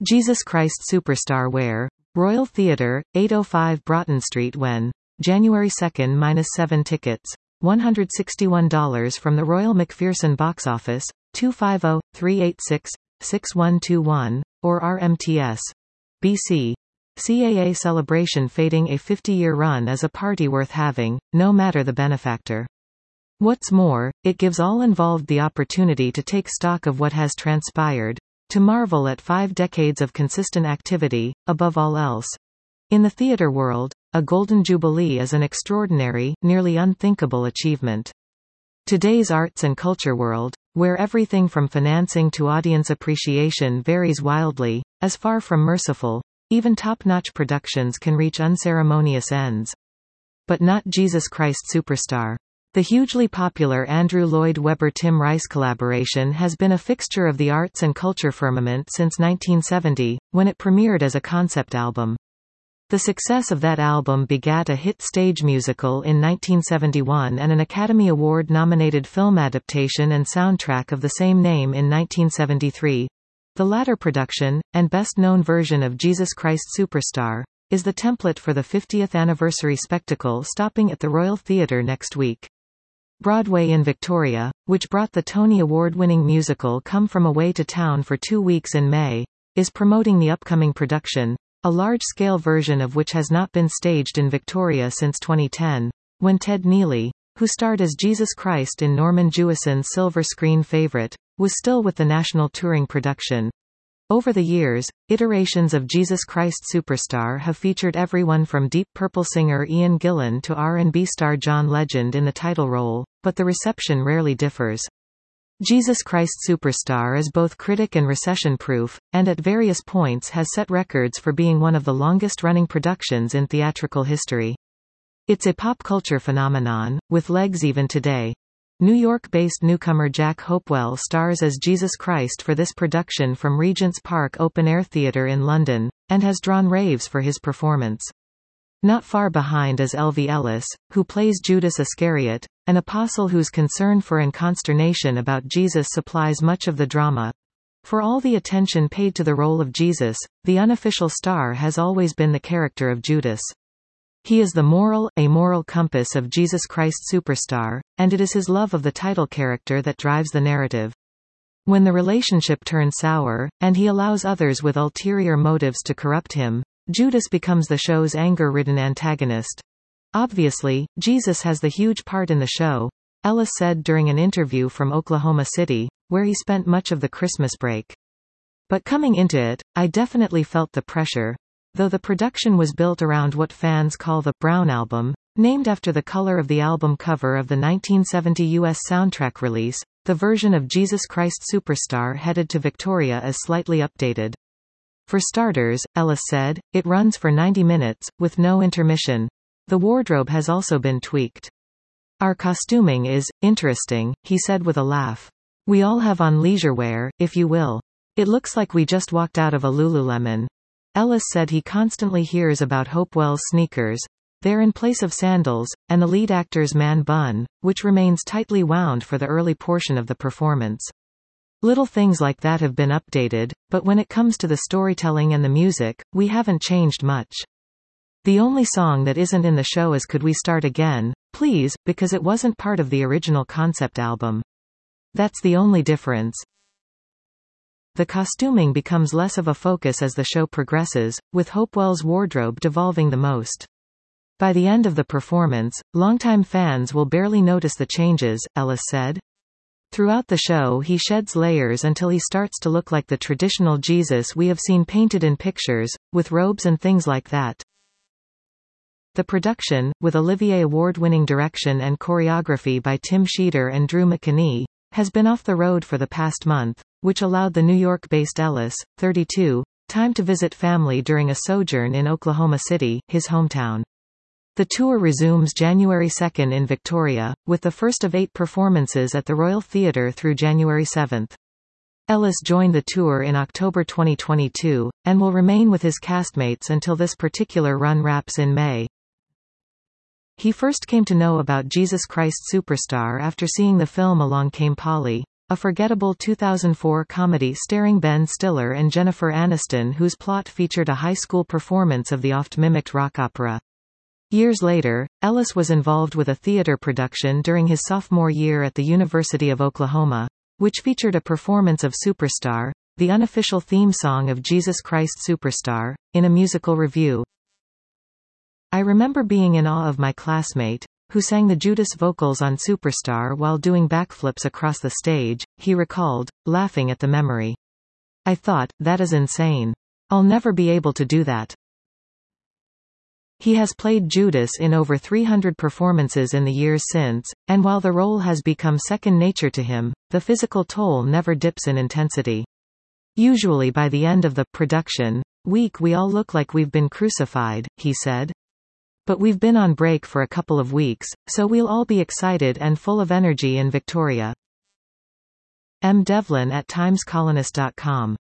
Jesus Christ Superstar Where? Royal Theatre, 805 Broughton Street when? January 2 -7 tickets. $161 from the Royal McPherson box office, 250-386-6121, or RMTS. BC. CAA celebration fading a 50-year run is a party worth having, no matter the benefactor. What's more, it gives all involved the opportunity to take stock of what has transpired, to marvel at 5 decades of consistent activity, above all else. In the theater world, a golden jubilee is an extraordinary, nearly unthinkable achievement. Today's arts and culture world, where everything from financing to audience appreciation varies wildly, is far from merciful. Even top-notch productions can reach unceremonious ends. But not Jesus Christ Superstar. The hugely popular Andrew Lloyd Webber-Tim Rice collaboration has been a fixture of the arts and culture firmament since 1970, when it premiered as a concept album. The success of that album begat a hit stage musical in 1971 and an Academy Award-nominated film adaptation and soundtrack of the same name in 1973. The latter production, and best-known version of Jesus Christ Superstar, is the template for the 50th anniversary spectacle stopping at the Royal Theatre next week. Broadway in Victoria, which brought the Tony Award-winning musical Come From Away to town for 2 weeks in May, is promoting the upcoming production, a large-scale version of which has not been staged in Victoria since 2010, when Ted Neeley, who starred as Jesus Christ in Norman Jewison's silver screen favorite, was still with the national touring production. Over the years, iterations of Jesus Christ Superstar have featured everyone from Deep Purple singer Ian Gillan to R&B star John Legend in the title role, but the reception rarely differs. Jesus Christ Superstar is both critic and recession-proof, and at various points has set records for being one of the longest-running productions in theatrical history. It's a pop culture phenomenon, with legs even today. New York-based newcomer Jack Hopewell stars as Jesus Christ for this production from Regent's Park Open Air Theatre in London, and has drawn raves for his performance. Not far behind is Elvie Ellis, who plays Judas Iscariot, an apostle whose concern for and consternation about Jesus supplies much of the drama. For all the attention paid to the role of Jesus, the unofficial star has always been the character of Judas. He is the moral, amoral compass of Jesus Christ Superstar, and it is his love of the title character that drives the narrative. When the relationship turns sour, and he allows others with ulterior motives to corrupt him, Judas becomes the show's anger-ridden antagonist. Obviously, Jesus has the huge part in the show, Ellis said during an interview from Oklahoma City, where he spent much of the Christmas break. But coming into it, I definitely felt the pressure. Though the production was built around what fans call the Brown Album, named after the color of the album cover of the 1970 U.S. soundtrack release, the version of Jesus Christ Superstar headed to Victoria is slightly updated. For starters, Ellis said, it runs for 90 minutes, with no intermission. The wardrobe has also been tweaked. Our costuming is interesting, he said with a laugh. We all have on leisure wear, if you will. It looks like we just walked out of a Lululemon. Ellis said he constantly hears about Hopewell's sneakers. They're in place of sandals, and the lead actor's man bun, which remains tightly wound for the early portion of the performance. Little things like that have been updated, but when it comes to the storytelling and the music, we haven't changed much. The only song that isn't in the show is Could We Start Again, Please, because it wasn't part of the original concept album. That's the only difference. The costuming becomes less of a focus as the show progresses, with Hopewell's wardrobe devolving the most. By the end of the performance, longtime fans will barely notice the changes, Ellis said. Throughout the show he sheds layers until he starts to look like the traditional Jesus we have seen painted in pictures, with robes and things like that. The production, with Olivier Award-winning direction and choreography by Tim Sheeter and Drew McKinney, has been off the road for the past month, which allowed the New York-based Ellis, 32, time to visit family during a sojourn in Oklahoma City, his hometown. The tour resumes January 2 in Victoria, with the first of 8 performances at the Royal Theatre through January 7. Ellis joined the tour in October 2022, and will remain with his castmates until this particular run wraps in May. He first came to know about Jesus Christ Superstar after seeing the film Along Came Polly, a forgettable 2004 comedy starring Ben Stiller and Jennifer Aniston whose plot featured a high school performance of the oft-mimicked rock opera. Years later, Ellis was involved with a theater production during his sophomore year at the University of Oklahoma, which featured a performance of Superstar, the unofficial theme song of Jesus Christ Superstar, in a musical review. I remember being in awe of my classmate, who sang the Judas vocals on Superstar while doing backflips across the stage, he recalled, laughing at the memory. I thought, that is insane. I'll never be able to do that. He has played Judas in over 300 performances in the years since, and while the role has become second nature to him, the physical toll never dips in intensity. Usually by the end of the production week we all look like we've been crucified, he said. But we've been on break for a couple of weeks, so we'll all be excited and full of energy in Victoria. M. Devlin at TimesColonist.com